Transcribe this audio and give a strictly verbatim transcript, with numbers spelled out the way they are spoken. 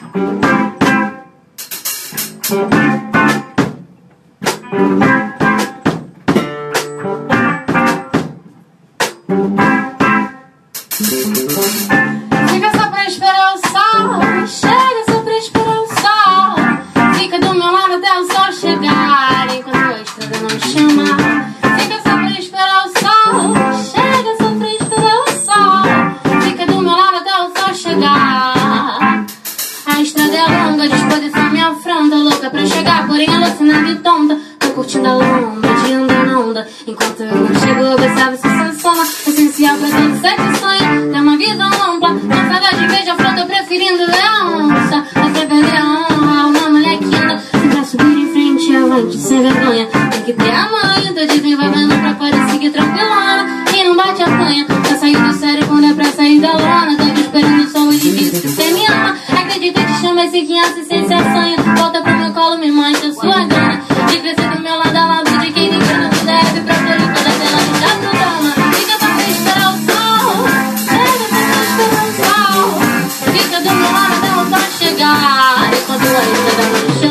Fica só pra esperar o sol, chega só pra esperar o sol. Fica do meu lado até o sol chegar, enquanto a estrada não chama. Fica só pra esperar o sol, chega só pra esperar o sol. Fica do meu lado até o sol chegar. A estrada é longa, a disposição me afronta, louca pra chegar, porém alucinada e tonta. Tô curtindo a onda, de onda na onda. Enquanto eu não chego, eu observo se sensoma. Essencial pra todo sexo sonho, ter uma visão ampla. Cansada de ver, já flota, preferindo ver a onça. Você perder a honra, uma mulher que anda pra subir em frente, avante, sem vergonha. Tem que ter a manha, tô desenvolvendo pra poder seguir tranquilona. E não bate a canha, pra sair do sério quando é pra sair da lona. Tô esperando só o difícil que você me ama. Acredita que chama esse que assistência assanha. Volta pro meu colo, me mancha sua gana. De crescer do meu lado a lado de quem ninguém não deve. Pra poder toda tela me dá pro dama. Fica só pra esperar o sol, chega só pra esperar o sol. Fica do meu lado até o sol chegar, enquanto a estrada não chama.